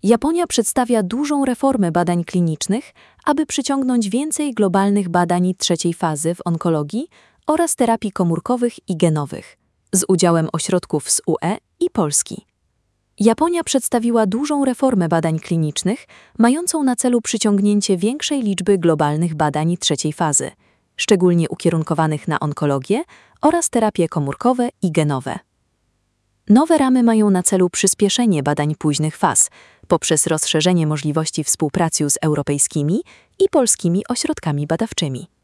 Japonia przedstawia dużą reformę badań klinicznych, aby przyciągnąć więcej globalnych badań trzeciej fazy w onkologii oraz terapii komórkowych i genowych, z udziałem ośrodków z UE i Polski. Japonia przedstawiła dużą reformę badań klinicznych, mającą na celu przyciągnięcie większej liczby globalnych badań trzeciej fazy, szczególnie ukierunkowanych na onkologię oraz terapie komórkowe i genowe. Nowe ramy mają na celu przyspieszenie badań późnych faz poprzez rozszerzenie możliwości współpracy z europejskimi i polskimi ośrodkami badawczymi.